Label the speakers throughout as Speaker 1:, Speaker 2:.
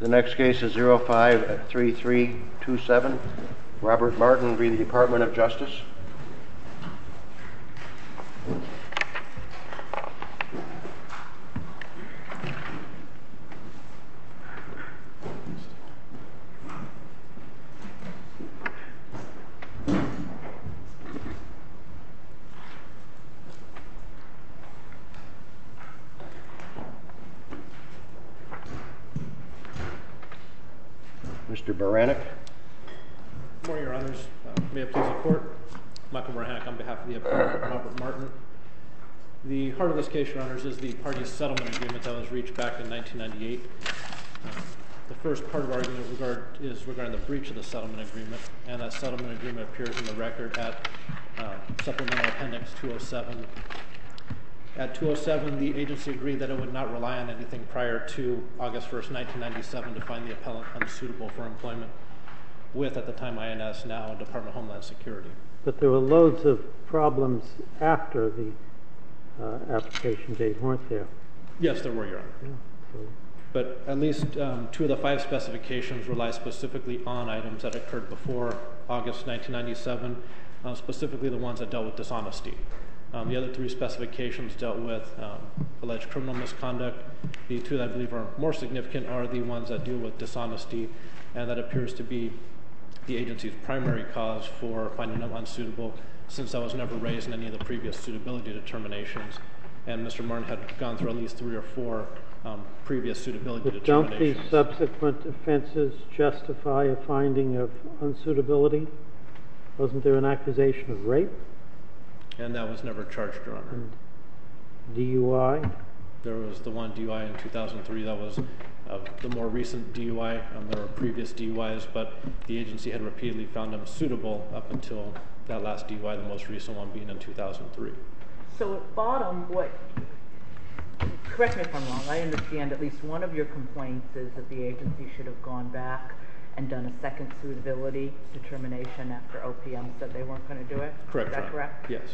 Speaker 1: The next case is 053327, Robert Martin v. the Department of Justice. Mr. Baranek.
Speaker 2: Good morning, Your Honors. May it please the Court. Michael Baranek on behalf of the appellant, Robert Martin. The heart of this case, Your Honors, is the parties' settlement agreement that was reached back in 1998. The first part of our argument is regarding the breach of the settlement agreement, and that settlement agreement appears in the record at Supplemental Appendix 207. At 207, the agency agreed that it would not rely on anything prior to August 1st, 1997 to find the appellant unsuitable for employment with, at the time, INS, now Department of Homeland Security.
Speaker 3: But there were loads of problems after the application date, weren't there?
Speaker 2: Yes, there were, Your Honor.
Speaker 3: Yeah,
Speaker 2: but at least 2 of the 5 specifications rely specifically on items that occurred before August 1997, specifically the ones that dealt with dishonesty. The other 3 specifications dealt with alleged criminal misconduct. The 2 that I believe are more significant are the ones that deal with dishonesty, and that appears to be the agency's primary cause for finding them unsuitable, since that was never raised in any of the previous suitability determinations. And Mr. Martin had gone through at least 3 or 4 previous suitability determinations.
Speaker 3: Don't these subsequent offenses justify a finding of unsuitability? Wasn't there an accusation of rape?
Speaker 2: And that was never charged, Your Honor.
Speaker 3: And DUI?
Speaker 2: There was the one DUI in 2003 that was the more recent DUI. There were previous DUIs, but the agency had repeatedly found them suitable up until that last DUI, the most recent one being in 2003.
Speaker 4: So at bottom, correct me if I'm wrong, I understand at least one of your complaints is that the agency should have gone back and done a second suitability determination after OPM said they weren't going to do it?
Speaker 2: Correct,
Speaker 4: Is that correct?
Speaker 2: Yes.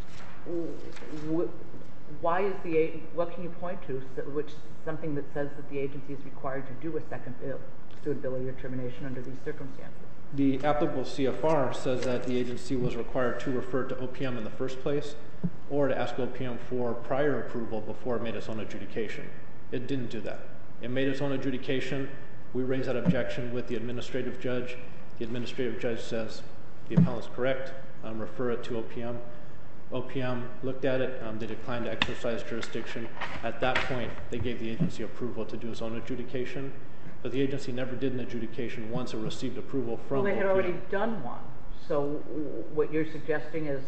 Speaker 4: What can you point to, something that says that the agency is required to do a second suitability determination under these circumstances?
Speaker 2: The applicable CFR says that the agency was required to refer to OPM in the first place, or to ask OPM for prior approval before it made its own adjudication. It didn't do that. It made its own adjudication. We raised that objection with the administrative judge. The administrative judge says the appellant is correct, refer it to OPM. OPM looked at it. They declined to exercise jurisdiction. At that point, they gave the agency approval to do its own adjudication, but the agency never did an adjudication once it received approval from OPM.
Speaker 4: Well, they had already done one. So what you're suggesting is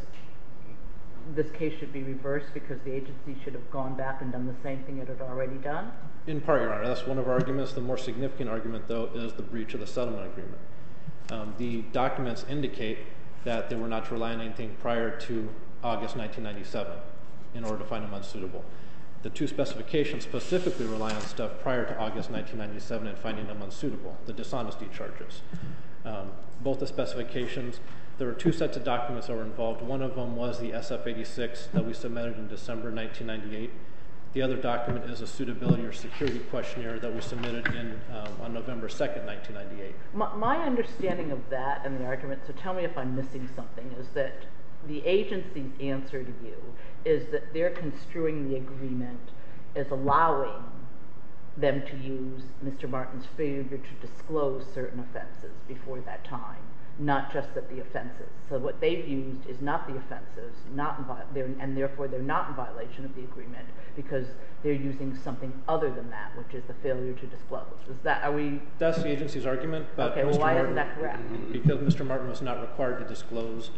Speaker 4: this case should be reversed because the agency should have gone back and done the same thing it had already done?
Speaker 2: In part, Your Honor. That's one of our arguments. The more significant argument, though, is the breach of the settlement agreement. The documents indicate that they were not to rely on anything prior to August 1997 in order to find them unsuitable. The 2 specifications specifically rely on stuff prior to August 1997 and finding them unsuitable, the dishonesty charges. Both the specifications, there were 2 sets of documents that were involved. One of them was the SF-86 that we submitted in December 1998. The other document is a suitability or security questionnaire that we submitted on November 2nd, 1998.
Speaker 4: My understanding of that and the argument, so tell me if I'm missing something, is that the agency's answer to you is that they're construing the agreement as allowing them to use Mr. Martin's failure to disclose certain offenses before that time, not just that the offenses. So what they've used is not the offenses, and therefore they're not in violation of the agreement because they're using something other than that, which is the failure to disclose.
Speaker 2: That's the agency's argument. But
Speaker 4: okay, well, why isn't that correct?
Speaker 2: Because Mr. Martin was not required to disclose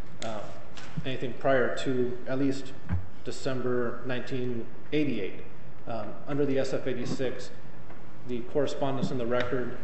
Speaker 2: anything prior to at least December 1988. Under the SF-86, the correspondence in the record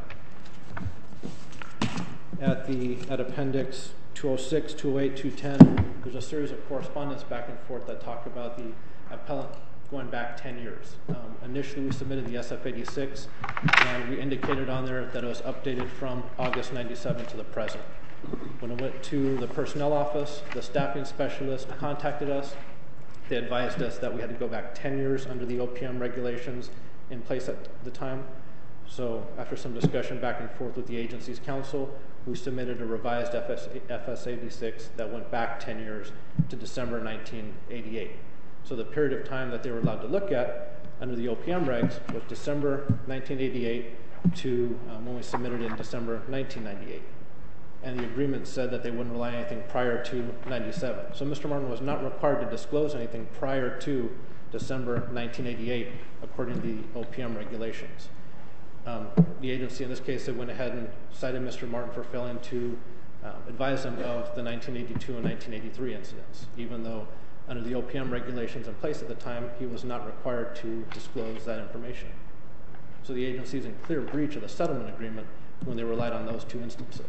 Speaker 2: at Appendix 206, 208, 210, there's a series of correspondence back and forth that talk about the appellant going back 10 years. Initially, we submitted the SF-86, and we indicated on there that it was updated from August 97 to the present. When it went to the personnel office, the staffing specialist contacted us. They advised us that we had to go back 10 years under the OPM regulations in place at the time. So after some discussion back and forth with the agency's counsel, we submitted a revised FS86 that went back 10 years to December 1988. So the period of time that they were allowed to look at under the OPM regs was December 1988 to when we submitted it in December 1998. And the agreement said that they wouldn't rely on anything prior to 97. So Mr. Martin was not required to disclose anything prior to December 1988 according to the OPM regulations. The agency in this case went ahead and cited Mr. Martin for failing to advise him of the 1982 and 1983 incidents, even though under the OPM regulations in place at the time, he was not required to disclose that information. So the agency is in clear breach of the settlement agreement when they relied on those two instances.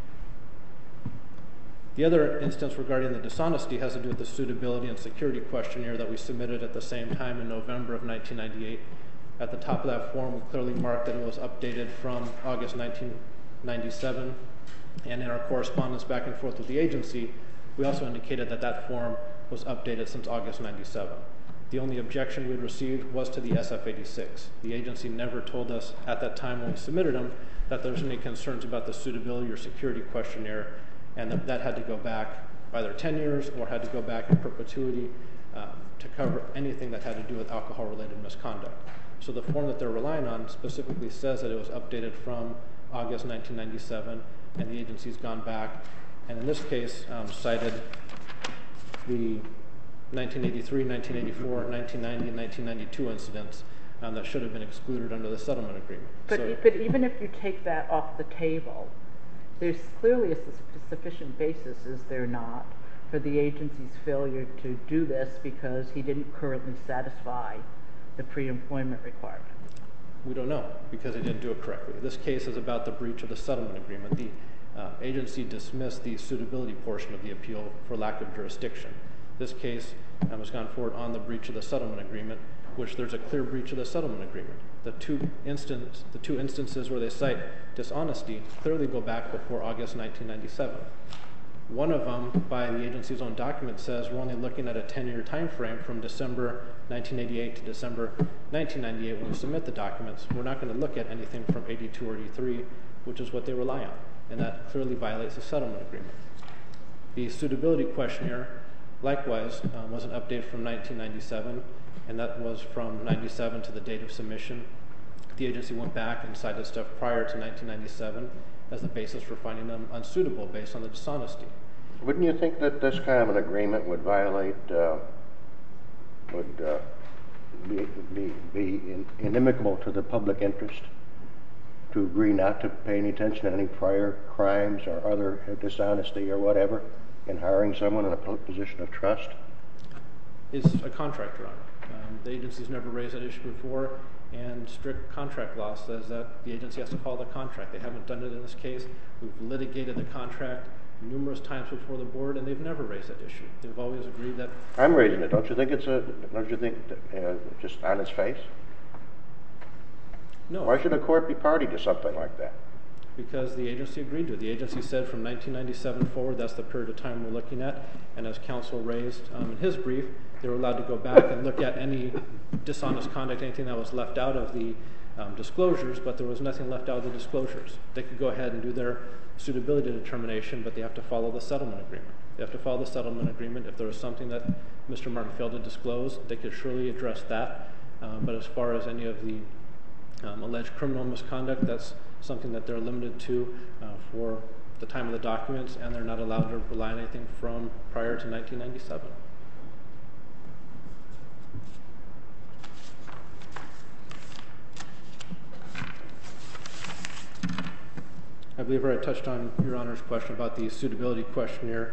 Speaker 2: The other instance regarding the dishonesty has to do with the suitability and security questionnaire that we submitted at the same time in November of 1998. At the top of that form, we clearly marked that it was updated from August 1997. And in our correspondence back and forth with the agency, we also indicated that that form was updated since August 97. The only objection we had received was to the SF86. The agency never told us at that time when we submitted them that there was any concerns about the suitability or security questionnaire, and that had to go back either 10 years or had to go back in perpetuity to cover anything that had to do with alcohol-related misconduct. So the form that they're relying on specifically says that it was updated from August 1997, and the agency's gone back, and in this case cited the 1983, 1984, 1990, and 1992 incidents that should have been excluded under the settlement agreement.
Speaker 4: But even if you take that off the table, there's clearly a sufficient basis, is there not, for the agency's failure to do this because he didn't currently satisfy the pre-employment requirement?
Speaker 2: We don't know because they didn't do it correctly. This case is about the breach of the settlement agreement. The agency dismissed the suitability portion of the appeal for lack of jurisdiction. This case has gone forward on the breach of the settlement agreement, which there's a clear breach of the settlement agreement. The two instances where they cite dishonesty clearly go back before August 1997. One of them, by the agency's own document, says we're only looking at a 10-year time frame from December 1988 to December 1998 when we submit the documents. We're not going to look at anything from 82 or 83, which is what they rely on, and that clearly violates the settlement agreement. The suitability questionnaire, likewise, was an update from 1997, and that was from 97 to the date of submission. The agency went back and cited stuff prior to 1997 as the basis for finding them unsuitable based on the dishonesty.
Speaker 1: Wouldn't you think that this kind of an agreement would violate, be inimical to the public interest to agree not to pay any attention to any prior crimes or other dishonesty or whatever in hiring someone in a position of trust?
Speaker 2: It's a contract, Your Honor. The agency's never raised that issue before, and strict contract law says that the agency has to follow the contract. They haven't done it in this case. We've litigated the contract numerous times before the board, and they've never raised that issue. They've always agreed that...
Speaker 1: I'm raising it. Don't you think just on its face?
Speaker 2: No.
Speaker 1: Why should a court be party to something like that?
Speaker 2: Because the agency agreed to it. The agency said from 1997 forward, that's the period of time we're looking at, and as counsel raised in his brief, they were allowed to go back and look at any dishonest conduct, anything that was left out of the disclosures, but there was nothing left out of the disclosures. They could go ahead and do their suitability determination, but they have to follow the settlement agreement. They have to follow the settlement agreement. If there was something that Mr. Martin failed to disclose, they could surely address that. But as far as any of the alleged criminal misconduct, that's something that they're limited to for the time of the documents, and they're not allowed to rely on anything from prior to 1997. I believe I touched on Your Honor's question about the suitability questionnaire.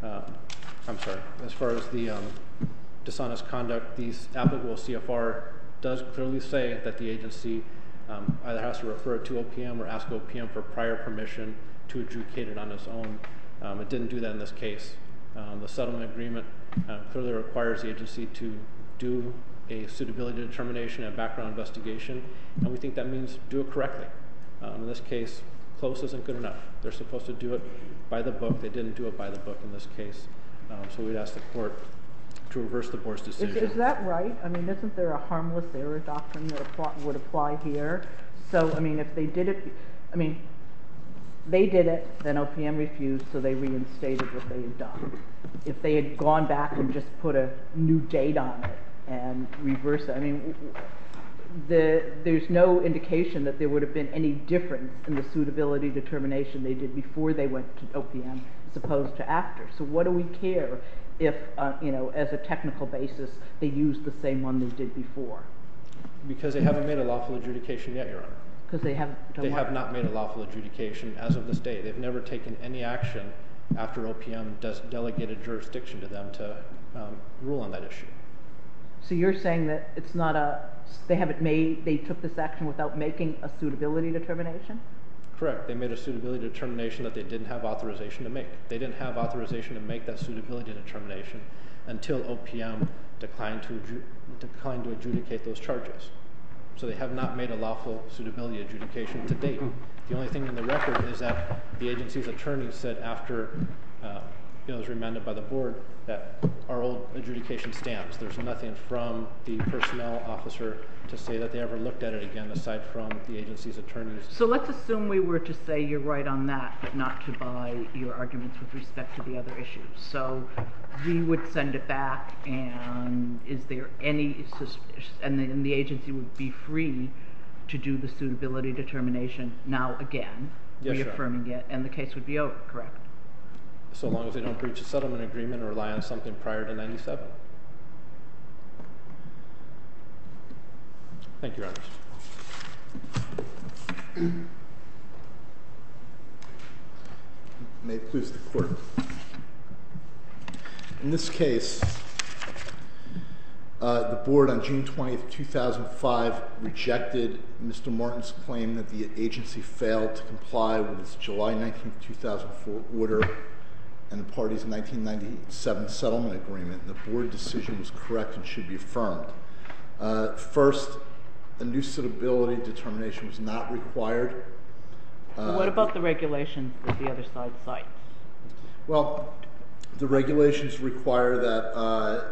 Speaker 2: As far as the dishonest conduct, the applicable CFR does clearly say that the agency either has to refer it to OPM or ask OPM for prior permission to adjudicate it on its own. It didn't do that in this case. The settlement agreement clearly requires the agency to do a suitability determination and background investigation, and we think that means do it correctly. In this case, close isn't good enough. They're supposed to do it by the book. They didn't do it by the book in this case. So we'd ask the court to reverse the board's decision.
Speaker 4: Is that right? I mean, isn't there a harmless error doctrine that would apply here? So, I mean, if they did it, I mean, they did it, then OPM refused, so they reinstated what they had done. If they had gone back and just put a new date on it and reversed it, I mean, there's no indication that there would have been any difference in the suitability determination they did before they went to OPM as opposed to after. So what do we care if, as a technical basis, they used the same one they did before?
Speaker 2: Because they haven't made a lawful adjudication yet, Your Honor.
Speaker 4: Because they have
Speaker 2: not made a lawful adjudication as of this day. They've never taken any action after OPM delegated jurisdiction to them to rule on that issue.
Speaker 4: So you're saying that it's not they took this action without making a suitability determination?
Speaker 2: Correct. They made a suitability determination that they didn't have authorization to make. They didn't have authorization to make that suitability determination until OPM declined to adjudicate those charges. So they have not made a lawful suitability adjudication to date. The only thing in the record is that the agency's attorney said after it was remanded by the board that our old adjudication stands. There's nothing from the personnel officer to say that they ever looked at it again aside from the agency's attorneys.
Speaker 4: So let's assume we were to say you're right on that, but not to buy your arguments with respect to the other issues. So we would send it back, and is there any and then the agency would be free to do the suitability determination now again,
Speaker 2: yes,
Speaker 4: reaffirming it, and the case would be over, correct?
Speaker 2: So long as they don't breach a settlement agreement or rely on something prior to 97. Thank you, Your Honors.
Speaker 5: May it please the Court. In this case, the board on June 20th, 2005 rejected Mr. Martin's claim that the agency failed to comply with its July 19th, 2004 order and the party's 1997 settlement agreement. The board decision was correct and should be affirmed. First, a new suitability determination was not required.
Speaker 4: What about the regulations that the other side cites?
Speaker 5: Well, the regulations require that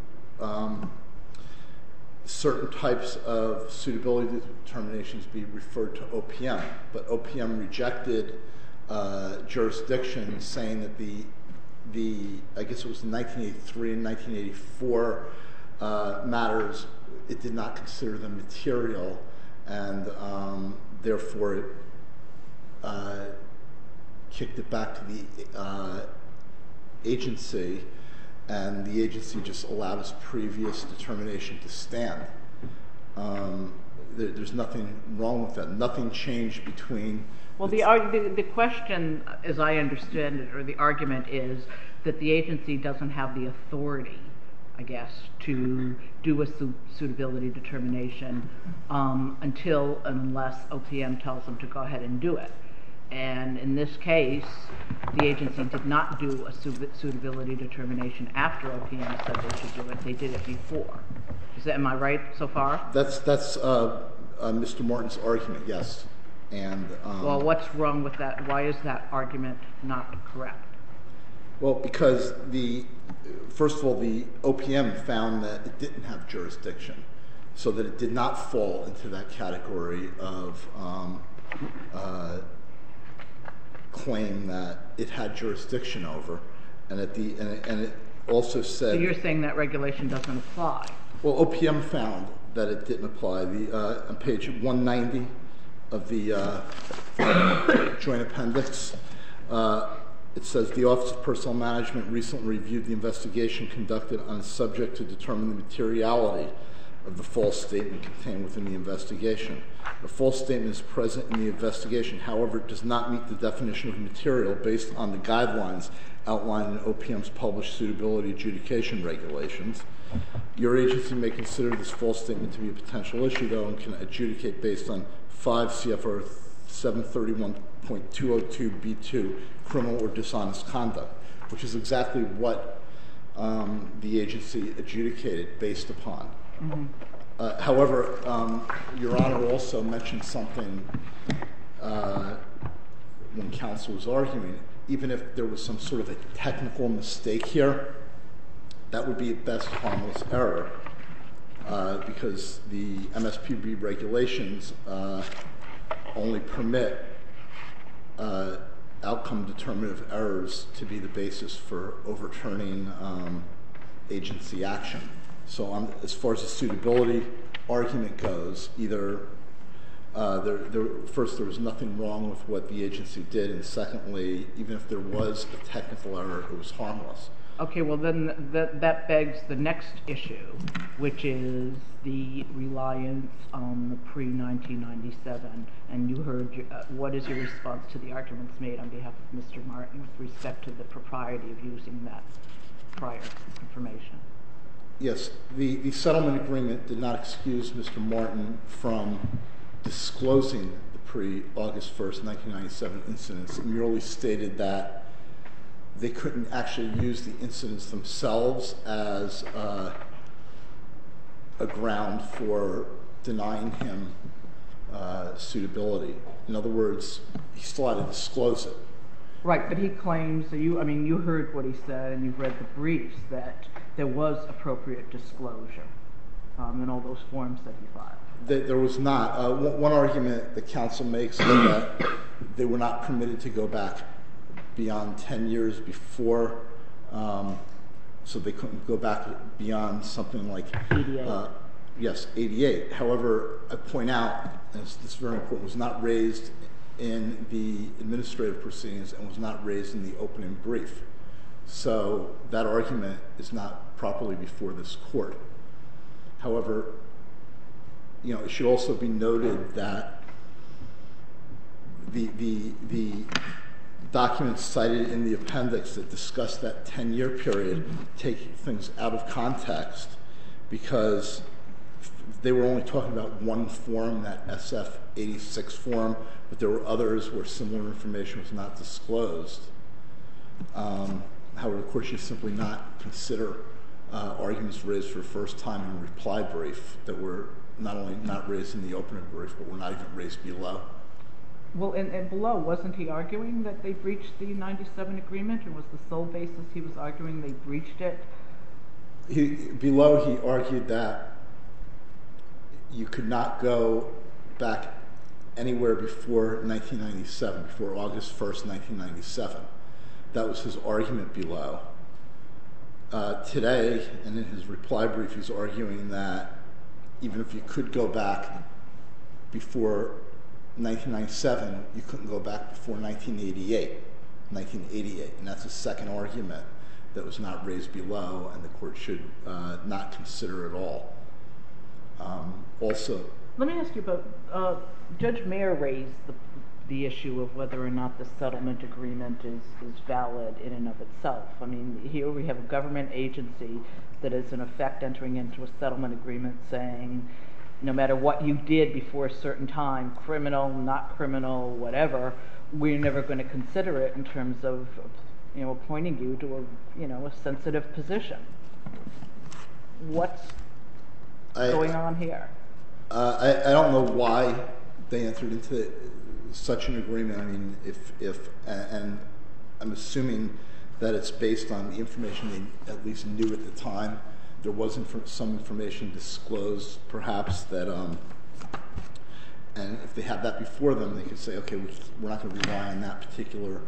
Speaker 5: certain types of suitability determinations be referred to OPM, but OPM rejected jurisdiction saying that I guess it was 1983 and 1984 matters, it did not consider them material, and therefore it kicked it back to the agency, and the agency just allowed its previous determination to stand. There's nothing wrong with that. Nothing changed between...
Speaker 4: Well, the question, as I understand it, or the argument is that the agency doesn't have the authority, I guess, to do a suitability determination until and unless OPM tells them to go ahead and do it. And in this case, the agency did not do a suitability determination after OPM said they should do it. They did it before. Am I right so far?
Speaker 5: That's Mr. Martin's argument, yes. And
Speaker 4: well, what's wrong with that? Why is that argument not correct?
Speaker 5: Well, because first of all, the OPM found that it didn't have jurisdiction, so that it did not fall into that category of claim that it had jurisdiction over, and it also said...
Speaker 4: So you're saying that regulation doesn't apply?
Speaker 5: Well, OPM found that it didn't apply. On page 190 of the joint appendix, it says the Office of Personnel Management recently reviewed the investigation conducted on a subject to determine the materiality of the false statement contained within the investigation. The false statement is present in the investigation, however, it does not meet the definition of material based on the guidelines outlined in OPM's published suitability adjudication regulations. Your agency may consider this false statement to be a potential issue, though, and can adjudicate based on 5 CFR 731.202b2, criminal or dishonest conduct, which is exactly what the agency adjudicated based upon. Mm-hmm. However, Your Honor also mentioned something when counsel was arguing. Even if there was some sort of a technical mistake here, that would be at best harmless error, because the MSPB regulations only permit outcome determinative errors to be the basis for overturning agency action. So as far as the suitability argument goes, either first, there was nothing wrong with what the agency did, and secondly, even if there was a technical error, it was harmless.
Speaker 4: Okay, well then that begs the next issue, which is the reliance on the pre-1997. And you heard, what is your response to the arguments made on behalf of Mr. Martin with respect to the propriety of using that prior information?
Speaker 5: Yes, the settlement agreement did not excuse Mr. Martin from disclosing the pre-August 1st, 1997 incidents. It merely stated that they couldn't actually use the incidents themselves as a ground for denying him suitability. In other words, he still had to disclose it.
Speaker 4: Right, but he claims, you heard what he said and you've read the briefs, that there was appropriate disclosure in all those forms that he filed.
Speaker 5: There was not. One argument the council makes is that they were not permitted to go back beyond 10 years before, so they couldn't go back beyond something like
Speaker 4: 88.
Speaker 5: Yes, 88. However, I point out, and this is very important, was not raised in the administrative proceedings and was not raised in the opening brief. So that argument is not properly before this court. However, it should also be noted that the documents cited in the appendix that discuss that 10-year period take things out of context because they were only talking about one form, that SF-86 form, but there were others where similar information was not disclosed. However, of course, you simply not consider arguments raised for the first time in a reply brief that were not only not raised in the opening brief, but were not even raised below.
Speaker 4: Well, and below, wasn't he arguing that they breached the 97 agreement, and was the sole basis he was arguing they breached it?
Speaker 5: Below, he argued that you could not go back anywhere before 1997, before August 1st, 1997. That was his argument below. Today, and in his reply brief, he's arguing that even if you could go back before 1997, you couldn't go back before 1988, and that's a second argument that was not raised below, and the court should not consider at all. Also,
Speaker 4: let me ask you about Judge Mayer raised the issue of whether or not the settlement agreement is valid in and of itself. I mean, here we have a government agency that is in effect entering into a settlement agreement saying, no matter what you did before a certain time, criminal, not criminal, whatever, we're never going to consider it in terms of, appointing you to a sensitive position. What's going on here?
Speaker 5: I don't know why they entered into such an agreement. I mean, and I'm assuming that it's based on the information they at least knew at the time. There wasn't some information disclosed, perhaps, that, and if they had that before them, they could say, okay, we're not going to rely on that particular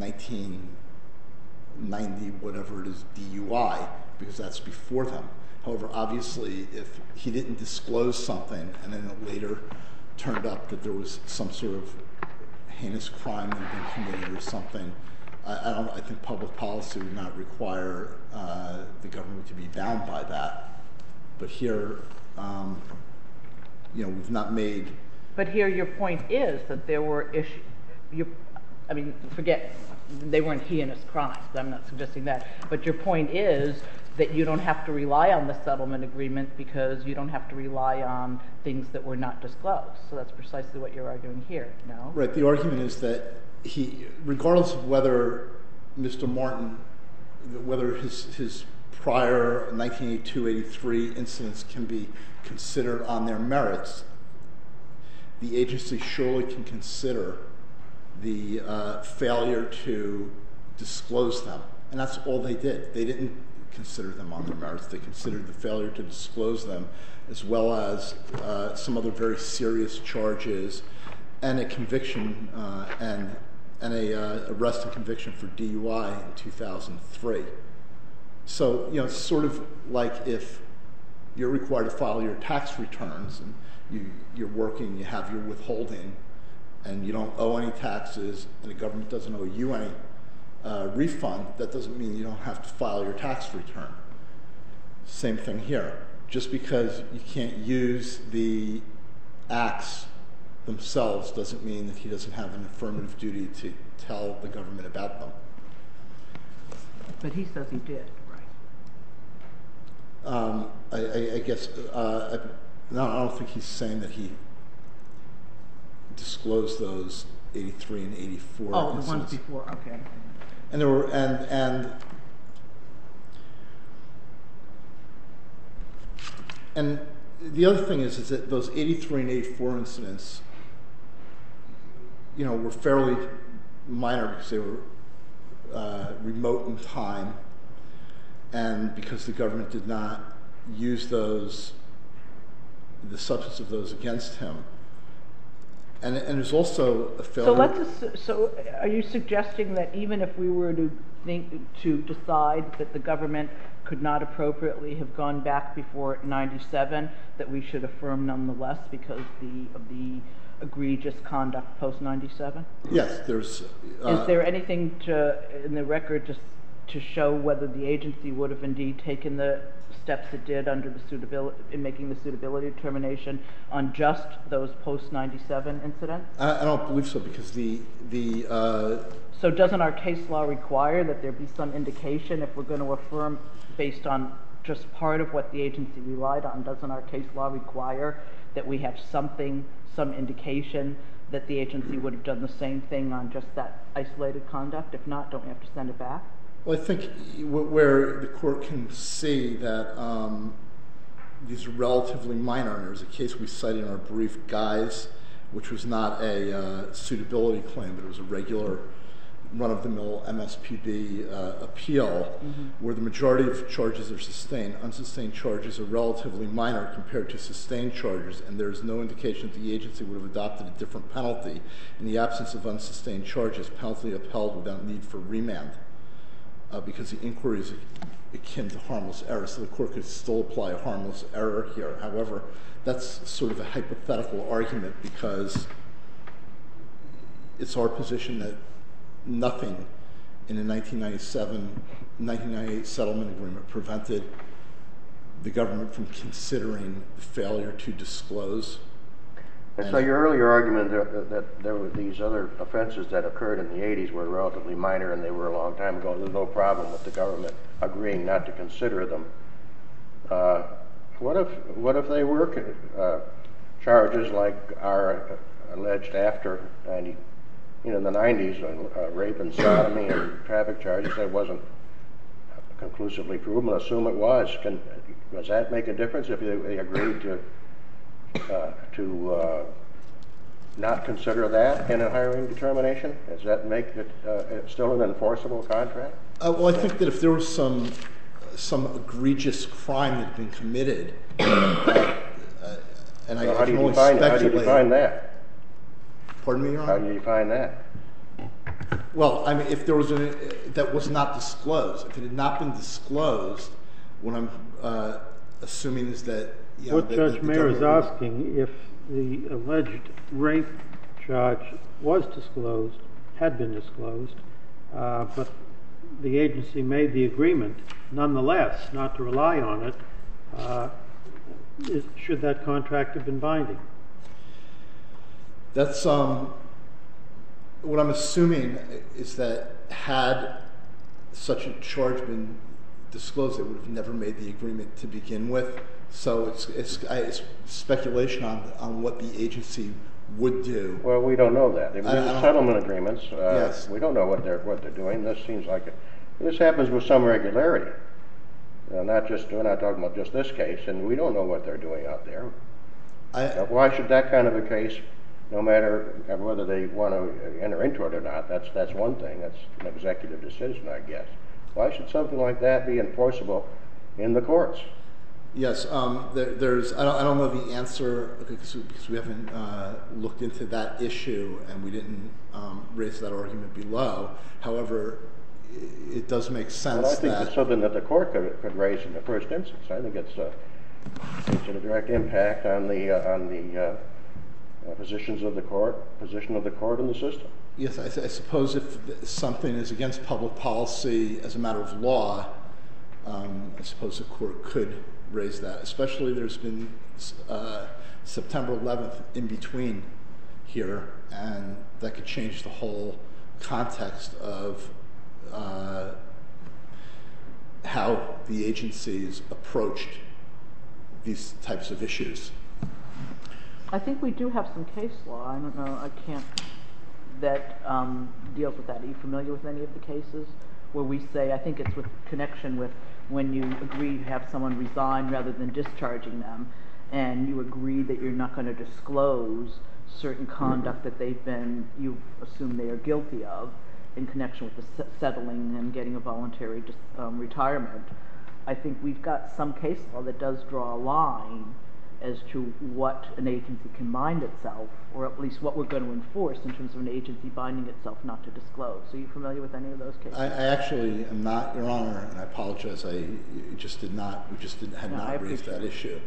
Speaker 5: 1990, whatever it is, DUI, because that's before them. However, obviously, if he didn't disclose something and then it later turned up that there was some sort of heinous crime that had been committed or something, I think public policy would not require the government to be bound by that. But here, we've not made.
Speaker 4: But here, your point is that there were issues. Forget they weren't heinous crimes. I'm not suggesting that. But your point is that you don't have to rely on the settlement agreement because you don't have to rely on things that were not disclosed. So that's precisely what you're arguing here, no?
Speaker 5: Right. The argument is that regardless of whether Mr. Martin, whether his prior 1982-83 incidents can be considered on their merits, the agency surely can consider the failure to disclose them. And that's all they did. They didn't consider them on their merits. They considered the failure to disclose them, as well as some other very serious charges. and a conviction and a arrest and conviction for DUI in 2003. So, you know, it's sort of like if you're required to file your tax returns and you're working, you have your withholding, and you don't owe any taxes, and the government doesn't owe you any refund, that doesn't mean you don't have to file your tax return. Same thing here. Just because you can't use the acts themselves doesn't mean that he doesn't have an affirmative duty to tell the government about them.
Speaker 4: But he says he did, right?
Speaker 5: I guess, no, I don't think he's saying that he disclosed those 83 and 84
Speaker 4: Oh,
Speaker 5: incidents.
Speaker 4: the ones before, okay.
Speaker 5: And there were, and the other thing is that those 83 and 84 incidents, you know, were fairly minor because they were remote in time, and because the government did not use those, the substance of those against him. And there's also a failure.
Speaker 4: So are you suggesting that even if we were to decide that the government could not appropriately have gone back before 97, that we should affirm nonetheless because of the egregious conduct post 97?
Speaker 5: Yes, there's.
Speaker 4: Is there anything in the record just to show whether the agency would have indeed taken the steps it did under the suitability in making the suitability determination on just those post 97 incidents?
Speaker 5: I don't believe so because
Speaker 4: So doesn't our case law require that there be some indication if we're going to affirm based on just part of what the agency relied on? Doesn't our case law require that we have something, some indication that the agency would have done the same thing on just that isolated conduct? If not, don't we have to send it back?
Speaker 5: Well, I think where the court can see that these are relatively minor, and there's a case we cited in our brief, Guys, which was not a suitability claim, but it was a regular run-of-the-mill MSPB appeal, where the majority of charges are sustained. Unsustained charges are relatively minor compared to sustained charges, and there's no indication that the agency would have adopted a different penalty. In the absence of unsustained charges, penalty upheld without need for remand, because the inquiry is akin to harmless error, so the court could still apply a harmless error here. However, that's sort of a hypothetical argument because it's our position that nothing in the 1998 settlement agreement prevented the government from considering the failure to disclose.
Speaker 1: And so your earlier argument that there were these other offenses that occurred in the 80s were relatively minor and they were a long time ago, there's no problem with the government agreeing not to consider them. What if they were charges like are alleged after in the 90s, rape and sodomy and traffic charges that wasn't conclusively proven? Assume it was. Does that make a difference if they agreed to not consider that in a hiring determination? Does that make it still an enforceable contract?
Speaker 5: Well, I think that if there was some egregious crime that had been committed, and I can only speculate.
Speaker 1: How do you define that?
Speaker 5: Pardon me, Your Honor?
Speaker 1: How do you define that?
Speaker 5: Well, I mean, if there was that was not disclosed, if it had not been disclosed, what I'm assuming is that
Speaker 3: what Judge Mayer is asking, if the alleged rape charge was disclosed, had been disclosed, but the agency made the agreement nonetheless not to rely on it, should that contract have been binding?
Speaker 5: That's what I'm assuming is that had such a charge been disclosed, it would have never made the agreement to begin with. So it's speculation on what the agency would do.
Speaker 1: Well, we don't know that. These are settlement agreements.
Speaker 5: Yes.
Speaker 1: We don't know what they're doing. This seems like this happens with some regularity. We're not talking about just this case, and we don't know what they're doing out there. Why should that kind of a case, no matter whether they want to enter into it or not, that's one thing. That's an executive decision, I guess. Why should something like that be enforceable in the courts?
Speaker 5: Yes, there's. I don't know the answer because we haven't looked into that issue and we didn't raise that argument below. However, it does make sense.
Speaker 1: Well, I think it's something that the court could raise in the first instance. I think it's a direct impact on the position of the court in the system.
Speaker 5: Yes, I suppose if something is against public policy as a matter of law, I suppose the court could raise that. Especially there's been September 11th in between here, and that could change the whole context of how the agencies approached these types of issues.
Speaker 4: I think we do have some case law. I don't know. That deals with that. Are you familiar with any of the cases where we say? I think it's with connection with when you agree to have someone resign rather than discharging them, and you agree that you're not going to disclose certain conduct that you assume they are guilty of in connection with the settling and getting a voluntary retirement. I think we've got some case law that does draw a line as to what an agency can bind itself, or at least what we're going to enforce in terms of an agency binding itself not to disclose. Are you familiar with any of those cases?
Speaker 5: I actually am not, Your Honor, and I apologize. We just had not raised that issue.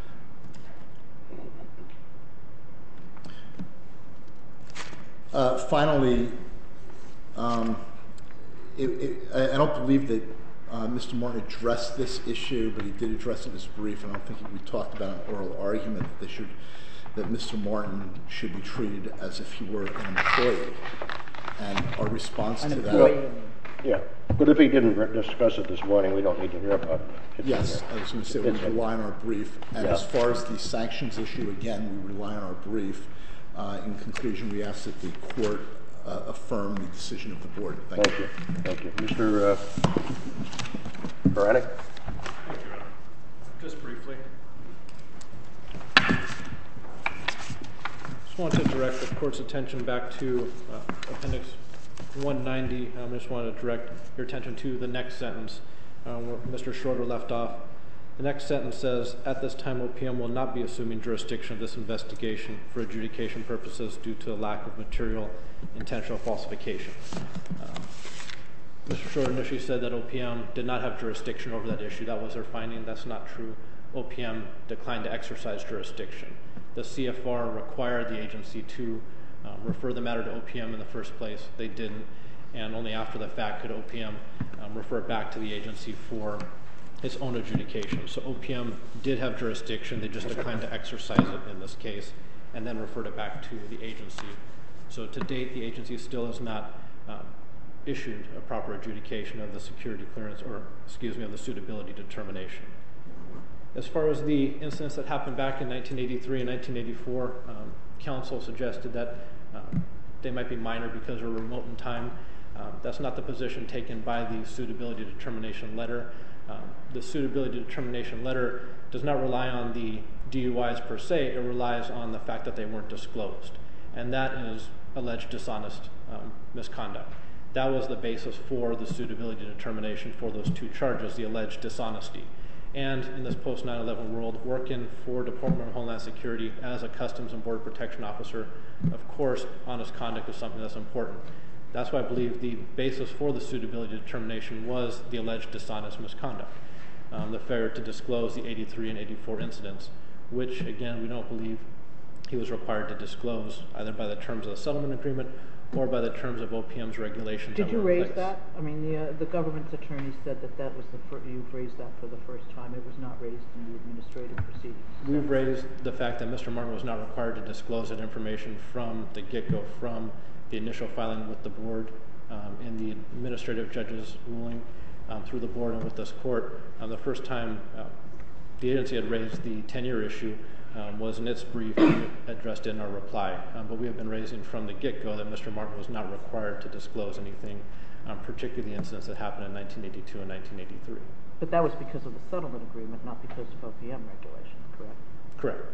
Speaker 5: Finally, I don't believe that Mr. Martin addressed this issue, but he did address it in his brief, and I don't think we talked about an oral argument that Mr. Martin should be treated as if he were an employee. And our response to that...
Speaker 1: Yeah, but if he didn't discuss it this morning, we don't need to hear about it.
Speaker 5: Yes, I was going to say we rely on our brief. And as far as the sanctions issue, again, we rely on our brief. In conclusion, we ask that the court affirm the decision of the board. Thank you.
Speaker 1: Thank you. Mr. Baranek?
Speaker 2: Thank you, Your Honor. Just briefly. Just wanted to direct the court's attention back to Appendix 190. I just wanted to direct your attention to the next sentence where Mr. Schroeder left off. The next sentence says, "At this time, OPM will not be assuming jurisdiction of this investigation for adjudication purposes due to a lack of material intentional falsification." Mr. Schroeder initially said that OPM did not have jurisdiction over that issue. That was their finding. That's not true. OPM declined to exercise jurisdiction. The CFR required the agency to refer the matter to OPM in the first place. They didn't, and only after the fact could OPM refer it back to the agency for its own adjudication. So OPM did have jurisdiction. They just declined to exercise it in this case and then referred it back to the agency. So to date, the agency still has not issued a proper adjudication of the security clearance, or of the suitability determination. As far as the incidents that happened back in 1983 and 1984, counsel suggested that they might be minor because they're remote in time. That's not the position taken by the suitability determination letter. The suitability determination letter does not rely on the DUIs per se. It relies on the fact that they weren't disclosed, and that is alleged dishonest misconduct. That was the basis for the suitability determination for those two charges, the alleged dishonesty. And in this post-9/11 world, working for Department of Homeland Security as a Customs and Border Protection officer, of course, honest conduct is something that's important. That's why I believe the basis for the suitability determination was the alleged dishonest misconduct, the failure to disclose the 83 and 84 incidents, which, again, we don't believe he was required to disclose, either by the terms of the settlement agreement or by the terms of OPM's regulations.
Speaker 4: Did you raise that? I mean, the government's attorney said that was you've raised that for the first time. It was not raised in the administrative proceedings.
Speaker 2: We've raised the fact that Mr. Martin was not required to disclose that information from the get-go, from the initial filing with the board, in the administrative judge's ruling through the board and with this court. The first time the agency had raised the 10-year issue was in its brief addressed in our reply. But we have been raising from the get-go that Mr. Martin was not required to disclose anything, particularly the incidents that happened in 1982 and 1983.
Speaker 4: But that was because of the settlement agreement, not because of OPM regulations, correct?
Speaker 2: Correct.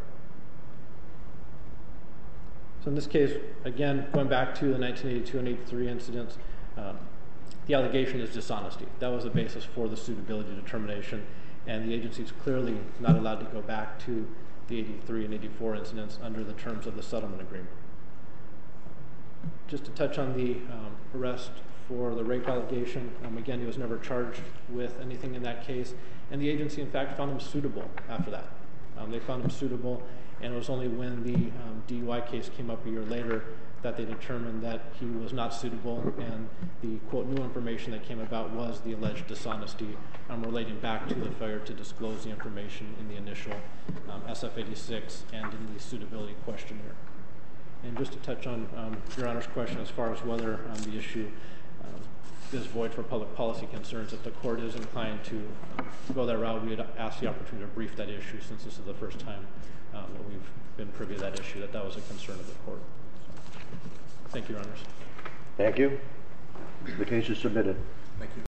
Speaker 2: So in this case, again, going back to the 1982 and 83 incidents, the allegation is dishonesty. That was the basis for the suitability determination. and the agency is clearly not allowed to go back to the 83 and 84 incidents under the terms of the settlement agreement. Just to touch on the arrest for the rape allegation, again, he was never charged with anything in that case, and the agency, in fact, found him suitable after that. They found him suitable, and it was only when the DUI case came up a year later that they determined that he was not suitable, and the, quote, new information that came about was the alleged dishonesty relating back to the failure to disclose the information in the initial SF-86 and in the suitability questionnaire. And just to touch on Your Honor's question as far as whether the issue is void for public policy concerns, if the court is inclined to go that route, we would ask the opportunity to brief that issue, since this is the first time that we've been privy to that issue, that was a concern of the court. So, thank you, Your Honors.
Speaker 1: Thank you. The case is submitted.
Speaker 5: Thank you.